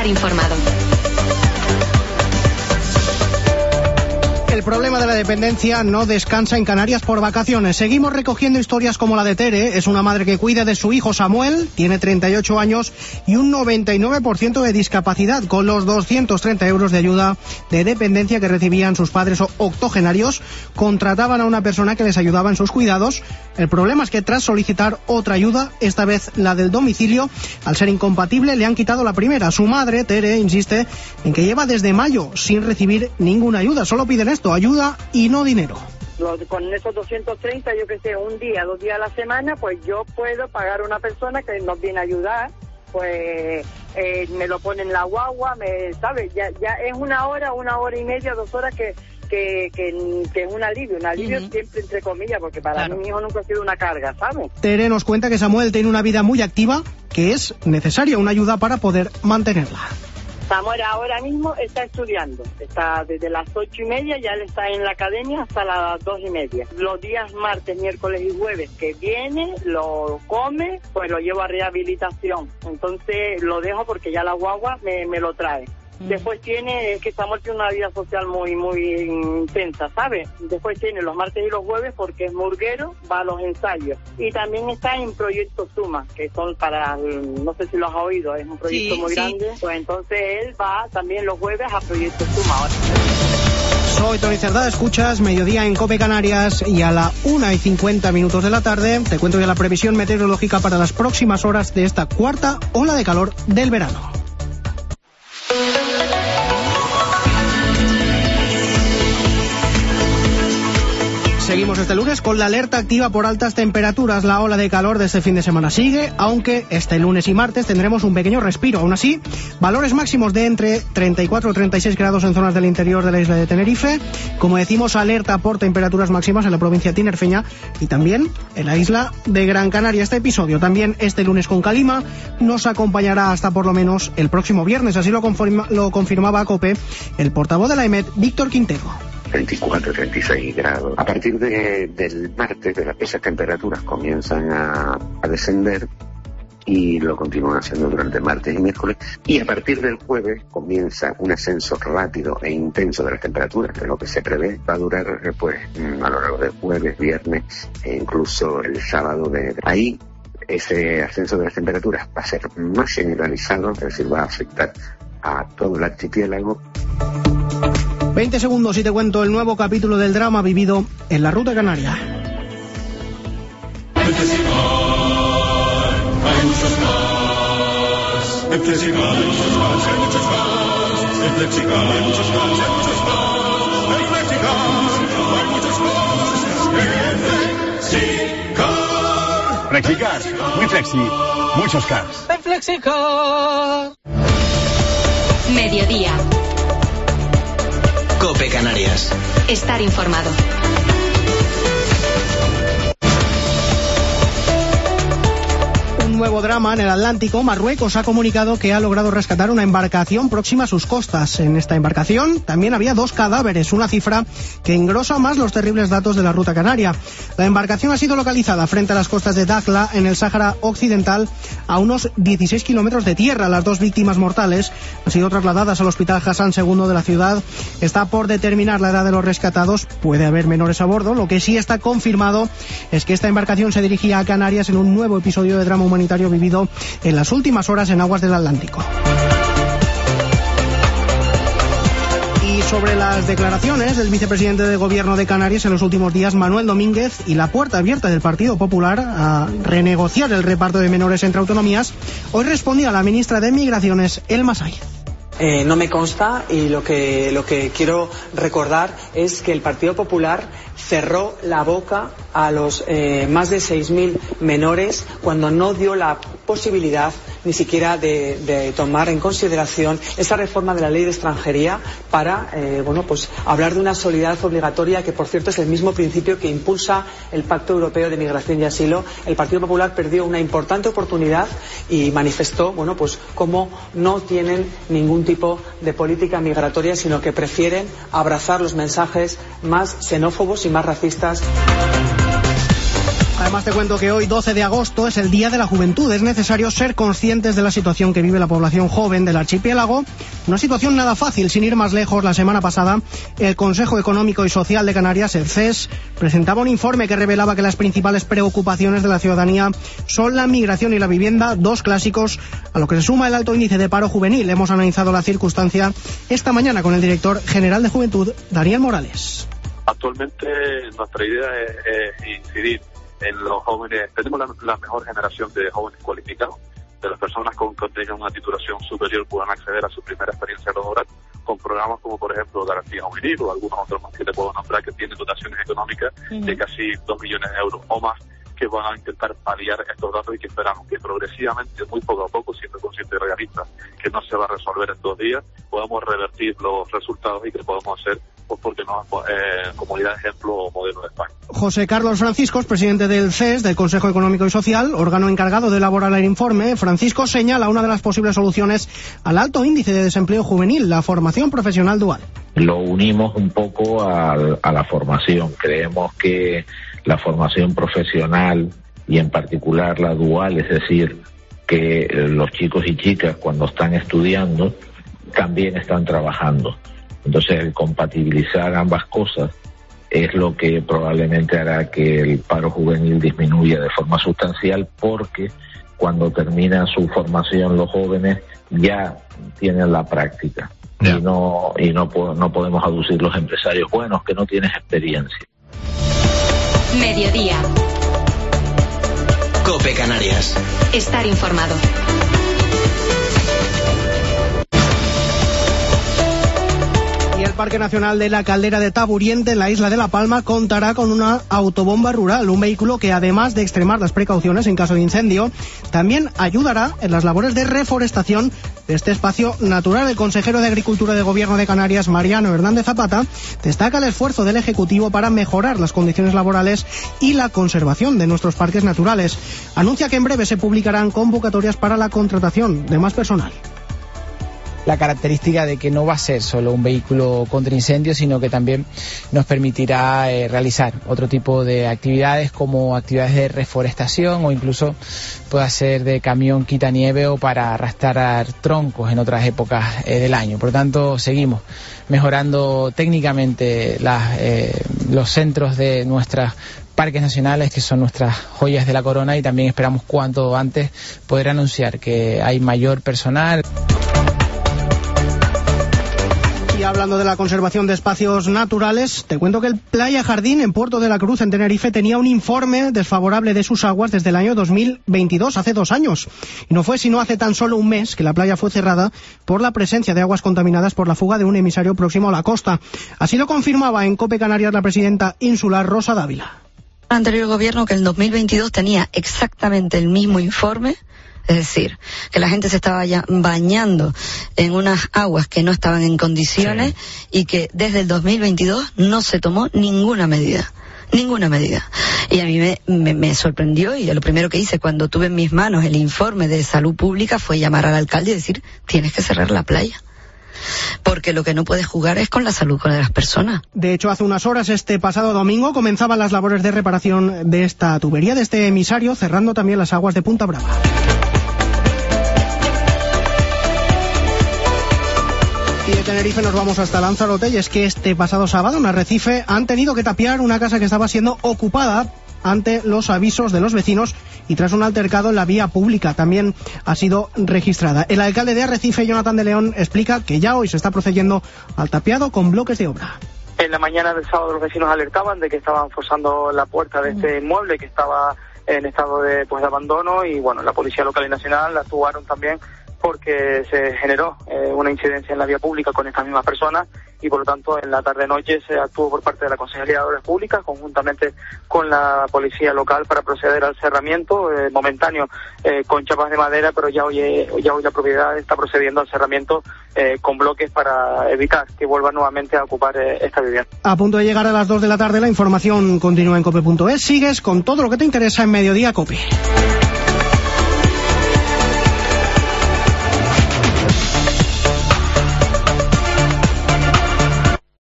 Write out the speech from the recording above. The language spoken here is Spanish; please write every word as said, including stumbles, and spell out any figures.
Estar informado. El problema de la dependencia no descansa en Canarias por vacaciones. Seguimos recogiendo historias como la de Tere. Es una madre que cuida de su hijo Samuel, tiene treinta y ocho años y un noventa y nueve por ciento de discapacidad. Con los doscientos treinta euros de ayuda de dependencia que recibían sus padres octogenarios, contrataban a una persona que les ayudaba en sus cuidados. El problema es que tras solicitar otra ayuda, esta vez la del domicilio, al ser incompatible le han quitado la primera. Su madre, Tere, insiste en que lleva desde mayo sin recibir ninguna ayuda. Solo piden esto: ayuda y no dinero. Con esos doscientos treinta, yo que sé, un día, dos días a la semana, pues yo puedo pagar a una persona que nos viene a ayudar, pues eh, me lo pone en la guagua, me, ¿sabes? Ya, ya es una hora, una hora y media, dos horas que que, que, que es un alivio, un alivio uh-huh. siempre entre comillas, porque para claro. mi hijo nunca ha sido una carga, ¿sabes? Tere nos cuenta que Samuel tiene una vida muy activa, que es necesaria una ayuda para poder mantenerla. Samuel ahora mismo está estudiando, está desde las ocho y media, ya él está en la academia hasta las dos y media. Los días martes, miércoles y jueves que viene, lo come, pues lo llevo a rehabilitación. Entonces lo dejo porque ya la guagua me, me lo trae. Después tiene, es que Samuel tiene una vida social muy muy intensa, ¿sabes? Después tiene los martes y los jueves porque es murguero, va a los ensayos. Y también está en Proyecto Suma, que son para, no sé si lo has oído, es un proyecto sí, muy sí. grande. Pues entonces él va también los jueves a Proyecto Suma. Soy Tony Cerdá, escuchas Mediodía en COPE Canarias y a la una y cincuenta minutos de la tarde te cuento ya la previsión meteorológica para las próximas horas de esta cuarta ola de calor del verano. Seguimos este lunes con la alerta activa por altas temperaturas. La ola de calor de este fin de semana sigue, aunque este lunes y martes tendremos un pequeño respiro. Aún así, valores máximos de entre treinta y cuatro y treinta y seis grados en zonas del interior de la isla de Tenerife. Como decimos, alerta por temperaturas máximas en la provincia tinerfeña y también en la isla de Gran Canaria. Este episodio también este lunes con calima nos acompañará hasta por lo menos el próximo viernes. Así lo, confirma, lo confirmaba a COPE el portavoz de la EMET, Víctor Quintero. treinta y cuatro, treinta y seis grados. A partir de, del martes, de las, esas temperaturas comienzan a, a descender y lo continúan haciendo durante martes y miércoles. Y a partir del jueves comienza un ascenso rápido e intenso de las temperaturas, que lo que se prevé va a durar pues a lo largo del jueves, viernes e incluso el sábado. De ahí ese ascenso de las temperaturas va a ser más generalizado, es decir, va a afectar a todo el archipiélago. veinte segundos y te cuento el nuevo capítulo del drama vivido en la Ruta Canaria. En Flexicar hay muchos más. En Flexicar hay muchos más, hay muchos más. En Flexicar hay muchos más, hay muchos más. En Flexicar hay muchos más. En Flexicar. Flexicar, muy flexi, muchos cars. En Flexicar. Mediodía. COPE Canarias. Estar informado. Un nuevo drama en el Atlántico. Marruecos ha comunicado que ha logrado rescatar una embarcación próxima a sus costas. En esta embarcación también había dos cadáveres, una cifra que engrosa más los terribles datos de la Ruta Canaria. La embarcación ha sido localizada frente a las costas de Dakhla, en el Sáhara Occidental, a unos dieciséis kilómetros de tierra. Las dos víctimas mortales han sido trasladadas al Hospital Hassan segundo de la ciudad. Está por determinar la edad de los rescatados. Puede haber menores a bordo. Lo que sí está confirmado es que esta embarcación se dirigía a Canarias en un nuevo episodio de drama humanitario vivido en las últimas horas en aguas del Atlántico. Y sobre las declaraciones del vicepresidente de Gobierno de Canarias en los últimos días, Manuel Domínguez, y la puerta abierta del Partido Popular a renegociar el reparto de menores entre autonomías, hoy respondía la ministra de Migraciones, Elma Sáiz. Eh, no me consta, y lo que, lo que quiero recordar es que el Partido Popular cerró la boca a los eh, más de seis mil menores cuando no dio la posibilidad ni siquiera de, de tomar en consideración esa reforma de la ley de extranjería para eh, bueno, pues hablar de una solidaridad obligatoria, que por cierto es el mismo principio que impulsa el Pacto Europeo de Migración y Asilo. El Partido Popular perdió una importante oportunidad y manifestó bueno, pues cómo no tienen ningún tipo de política migratoria, sino que prefieren abrazar los mensajes más xenófobos y más racistas. Además te cuento que hoy, doce de agosto, es el Día de la Juventud. Es necesario ser conscientes de la situación que vive la población joven del archipiélago. Una situación nada fácil. Sin ir más lejos, la semana pasada, el Consejo Económico y Social de Canarias, el C E S, presentaba un informe que revelaba que las principales preocupaciones de la ciudadanía son la migración y la vivienda, dos clásicos, a lo que se suma el alto índice de paro juvenil. Hemos analizado la circunstancia esta mañana con el director general de Juventud, Daniel Morales. Actualmente nuestra idea es, es incidir en los jóvenes. Tenemos la, la mejor generación de jóvenes cualificados, de las personas con que tengan una titulación superior puedan acceder a su primera experiencia laboral, con programas como por ejemplo Garantía Juvenil o algunos otros más que te puedo nombrar, que tienen dotaciones económicas uh-huh. de casi dos millones de euros o más, que van a intentar paliar estos datos y que esperamos que progresivamente, muy poco a poco, siendo conscientes y realistas, que no se va a resolver en dos días, podamos revertir los resultados y que podamos ser, pues porque no, eh, comunidad ejemplo o modelo de España. José Carlos Franciscos, presidente del C E S, del Consejo Económico y Social, órgano encargado de elaborar el informe. Francisco señala una de las posibles soluciones al alto índice de desempleo juvenil, la formación profesional dual. Lo unimos un poco a, a la formación. Creemos que la formación profesional y en particular la dual, es decir, que los chicos y chicas cuando están estudiando también están trabajando. Entonces el compatibilizar ambas cosas es lo que probablemente hará que el paro juvenil disminuya de forma sustancial, porque cuando terminan su formación los jóvenes ya tienen la práctica. Yeah. Y no y no, no podemos aducir los empresarios buenos que no tienes experiencia. Mediodía. COPE Canarias. Estar informado. El Parque Nacional de la Caldera de Taburiente, en la isla de La Palma, contará con una autobomba rural, un vehículo que, además de extremar las precauciones en caso de incendio, también ayudará en las labores de reforestación de este espacio natural. El consejero de Agricultura del Gobierno de Canarias, Mariano Hernández Zapata, destaca el esfuerzo del Ejecutivo para mejorar las condiciones laborales y la conservación de nuestros parques naturales. Anuncia que en breve se publicarán convocatorias para la contratación de más personal. La característica de que no va a ser solo un vehículo contra incendios, sino que también nos permitirá eh, realizar otro tipo de actividades, como actividades de reforestación, o incluso puede ser de camión quitanieve o para arrastrar troncos en otras épocas eh, del año. Por lo tanto, seguimos mejorando técnicamente las, eh, los centros de nuestras parques nacionales, que son nuestras joyas de la corona, y también esperamos cuanto antes poder anunciar que hay mayor personal. Y hablando de la conservación de espacios naturales, te cuento que el Playa Jardín en Puerto de la Cruz, en Tenerife, tenía un informe desfavorable de sus aguas desde el año dos mil veintidós, hace dos años. Y no fue sino hace tan solo un mes que la playa fue cerrada por la presencia de aguas contaminadas por la fuga de un emisario próximo a la costa. Así lo confirmaba en COPE Canarias la presidenta insular Rosa Dávila. El anterior gobierno, que en el dos mil veintidós tenía exactamente el mismo informe, es decir, que la gente se estaba ya bañando en unas aguas que no estaban en condiciones, sí. Y que desde el dos mil veintidós no se tomó ninguna medida. Ninguna medida. Y a mí me, me, me sorprendió, y lo primero que hice cuando tuve en mis manos el informe de salud pública fue llamar al alcalde y decir: tienes que cerrar la playa. Porque lo que no puedes jugar es con la salud de las personas. De hecho, hace unas horas, este pasado domingo, comenzaban las labores de reparación de esta tubería, de este emisario, cerrando también las aguas de Punta Brava. Y de Tenerife nos vamos hasta Lanzarote, y es que este pasado sábado en Arrecife han tenido que tapiar una casa que estaba siendo ocupada ante los avisos de los vecinos y tras un altercado en la vía pública. También ha sido registrada. El alcalde de Arrecife, Jonathan de León, explica que ya hoy se está procediendo al tapiado con bloques de obra. En la mañana del sábado los vecinos alertaban de que estaban forzando la puerta de este inmueble que estaba en estado de, pues, de abandono, y bueno, la Policía Local y Nacional actuaron también porque se generó eh, una incidencia en la vía pública con estas mismas personas, y por lo tanto en la tarde-noche se actuó por parte de la Consejería de Obras Públicas conjuntamente con la Policía Local para proceder al cerramiento eh, momentáneo eh, con chapas de madera, pero ya hoy, eh, ya hoy la propiedad está procediendo al cerramiento eh, con bloques para evitar que vuelva nuevamente a ocupar eh, esta vivienda. A punto de llegar a las dos de la tarde, la información continúa en cope punto es. Sigues con todo lo que te interesa en Mediodía COPE.